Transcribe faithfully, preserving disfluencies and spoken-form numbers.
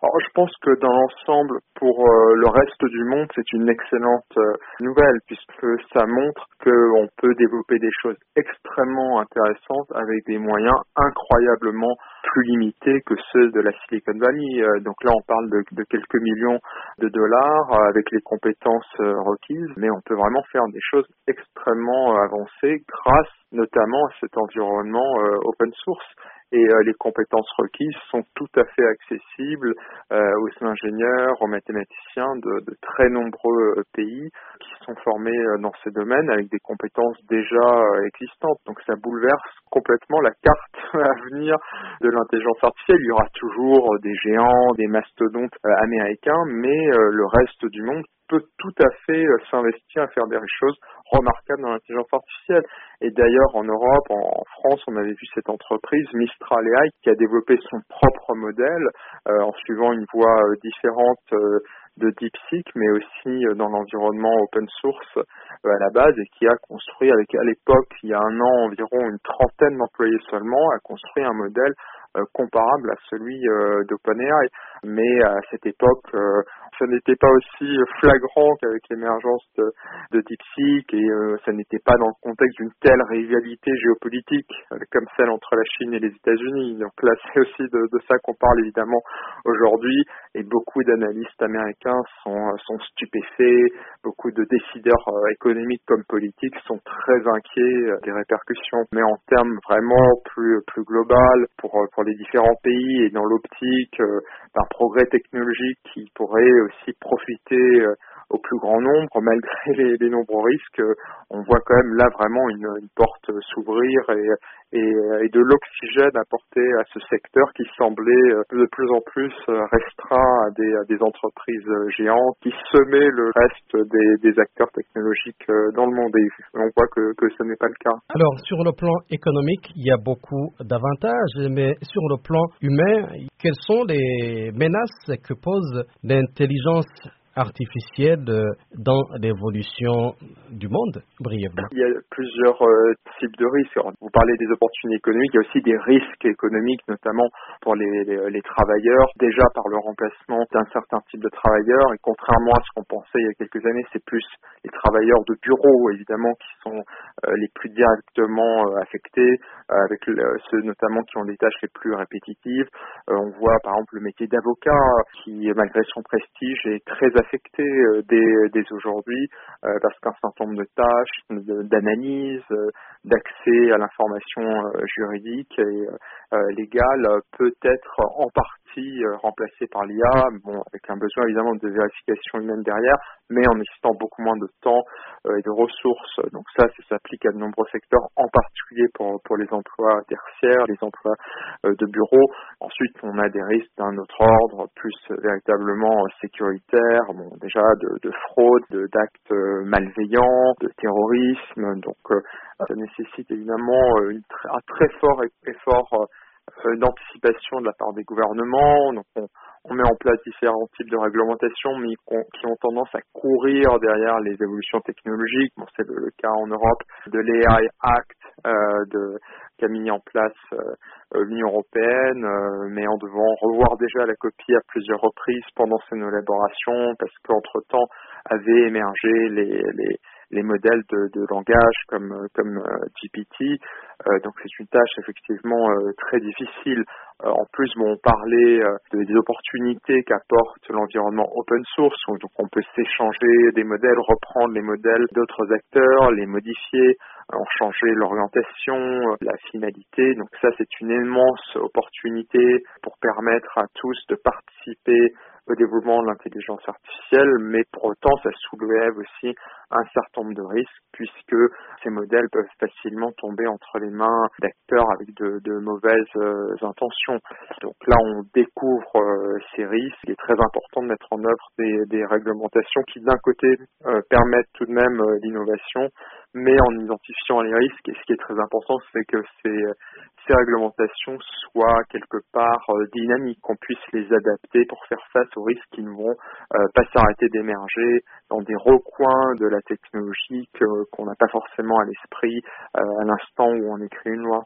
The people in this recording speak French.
Alors, je pense que dans l'ensemble, pour euh, le reste du monde, c'est une excellente euh, nouvelle puisque ça montre qu'on peut développer des choses extrêmement intéressantes avec des moyens incroyablement plus limités que ceux de la Silicon Valley. Euh, donc là, on parle de, de quelques millions de dollars euh, avec les compétences euh, requises, mais on peut vraiment faire des choses extrêmement euh, avancées grâce notamment à cet environnement euh, open source. Et euh, les compétences requises sont tout à fait accessibles euh, aux ingénieurs, aux mathématiciens de, de très nombreux euh, pays qui sont formés euh, dans ces domaines avec des compétences déjà euh, existantes. Donc ça bouleverse complètement la carte à venir de l'intelligence artificielle. Il y aura toujours euh, des géants, des mastodontes euh, américains, mais euh, le reste du monde peut tout à fait euh, s'investir à faire des choses remarquables dans l'intelligence artificielle. Et d'ailleurs, en Europe, en, en France, on avait vu cette entreprise, Mistral A I, qui a développé son propre modèle euh, en suivant une voie euh, différente euh, de DeepSeek, mais aussi euh, dans l'environnement open source euh, à la base, et qui a construit, avec à l'époque, il y a un an environ, une trentaine d'employés seulement, a construit un modèle euh, comparable à celui euh, d'OpenAI. Mais à cette époque, euh, ça n'était pas aussi flagrant qu'avec l'émergence de, de DeepSeek et euh, ça n'était pas dans le contexte d'une telle rivalité géopolitique euh, comme celle entre la Chine et les États-Unis. Donc là, c'est aussi de, de ça qu'on parle évidemment aujourd'hui et beaucoup d'analystes américains sont, sont stupéfaits, beaucoup de décideurs euh, économiques comme politiques sont très inquiets euh, des répercussions. Mais en termes vraiment plus, plus global pour, pour les différents pays et dans l'optique euh, d'un progrès technologique qui pourrait aussi profiter euh, au plus grand nombre, malgré les, les nombreux risques, euh, on voit quand même là vraiment une, une porte s'ouvrir et, et, et de l'oxygène apporté à ce secteur qui semblait euh, de plus en plus euh, restreint à des, à des entreprises euh, géantes qui semaient le reste des, des acteurs technologiques euh, dans le monde. Et on voit que, que ce n'est pas le cas. Alors, sur le plan économique, il y a beaucoup d'avantages, mais sur le plan humain, quelles sont les menaces que pose l'intelligence artificielle dans l'évolution du monde, brièvement? Il y a plusieurs euh, types de risques. Alors, vous parlez des opportunités économiques, il y a aussi des risques économiques, notamment pour les, les, les travailleurs, déjà par le remplacement d'un certain type de travailleurs, et contrairement à ce qu'on pensait il y a quelques années, c'est plus les travailleurs de bureau, évidemment, qui sont euh, les plus directement euh, affectés, euh, avec le, ceux notamment qui ont des tâches les plus répétitives. Euh, on voit par exemple le métier d'avocat, qui malgré son prestige est très affecté euh, dès, dès aujourd'hui, euh, parce qu'un certain nombre de tâches, de, d'analyse, euh, d'accès à l'information euh, juridique et euh, légale euh, peut être en partie euh, remplacé par l'I A, bon, avec un besoin évidemment de vérification humaine derrière, mais en nécessitant beaucoup moins de temps euh, et de ressources. Donc ça, ça s'applique à de nombreux secteurs, en particulier pour, pour les emplois tertiaires, les emplois euh, de bureau. Ensuite, on a des risques d'un autre ordre, plus euh, véritablement euh, sécuritaires, bon, déjà de, de fraude, de, d'actes euh, malveillants, de terrorisme. Donc euh, ça nécessite évidemment euh, une, un très fort effort euh, d'anticipation de la part des gouvernements. Donc on, on met en place différents types de réglementations, mais qui ont tendance à courir derrière les évolutions technologiques. Bon, c'est le, le cas en Europe de l'A I Act euh, de, qu'a mis en place euh, l'Union européenne, euh, mais en devant revoir déjà la copie à plusieurs reprises pendant son élaboration, parce qu'entre-temps avaient émergé les, les les modèles de, de langage comme comme euh, G P T. Euh, donc c'est une tâche effectivement euh, très difficile. Euh, en plus, bon, on parlait euh, de, des opportunités qu'apporte l'environnement open source. Donc on peut s'échanger des modèles, reprendre les modèles d'autres acteurs, les modifier, en changer l'orientation, euh, la finalité. Donc ça, c'est une immense opportunité pour permettre à tous de participer au développement de l'intelligence artificielle, mais pour autant, ça soulève aussi un certain nombre de risques, puisque ces modèles peuvent facilement tomber entre les mains d'acteurs avec de, de mauvaises euh, intentions. Donc là, on découvre euh, ces risques. Il est très important de mettre en œuvre des, des réglementations qui, d'un côté, euh, permettent tout de même euh, l'innovation, mais en identifiant les risques. Et ce qui est très important, c'est que ces, ces réglementations soient quelque part euh, dynamiques, qu'on puisse les adapter pour faire face aux risques qui ne vont euh, pas s'arrêter d'émerger dans des recoins de la technologie que, qu'on n'a pas forcément à l'esprit euh, à l'instant où on écrit une loi.